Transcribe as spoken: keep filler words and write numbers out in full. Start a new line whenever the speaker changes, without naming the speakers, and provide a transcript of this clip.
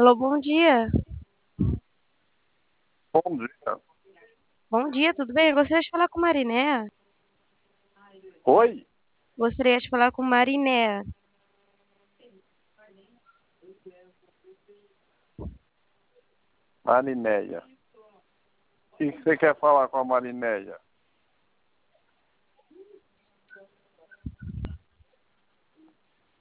Alô, bom dia.
Bom dia.
Bom dia, tudo bem? Eu gostaria de falar com Mariné.
Oi?
Gostaria de falar com Mariné.
Marinéia. O que você quer falar com a Marinéia?